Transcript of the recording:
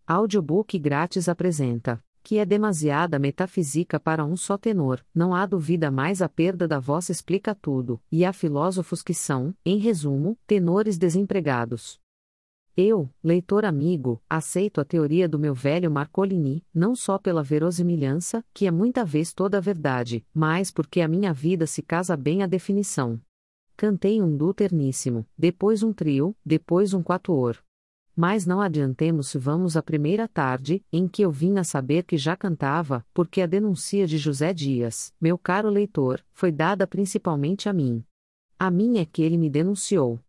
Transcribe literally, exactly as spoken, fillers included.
Audiobook grátis apresenta, que é demasiada metafísica para um só tenor, não há dúvida mais a perda da voz explica tudo, e há filósofos que são, em resumo, tenores desempregados. Eu, leitor amigo, aceito a teoria do meu velho Marcolini, não só pela verosimilhança, que é muita vez toda a verdade, mas porque a minha vida se casa bem à definição. Cantei um duo terníssimo, depois um trio, depois um quatuor. Mas não adiantemos se vamos à primeira tarde, em que eu vim a saber que já cantava, porque a denúncia de José Dias, meu caro leitor, foi dada principalmente a mim. A mim é que ele me denunciou.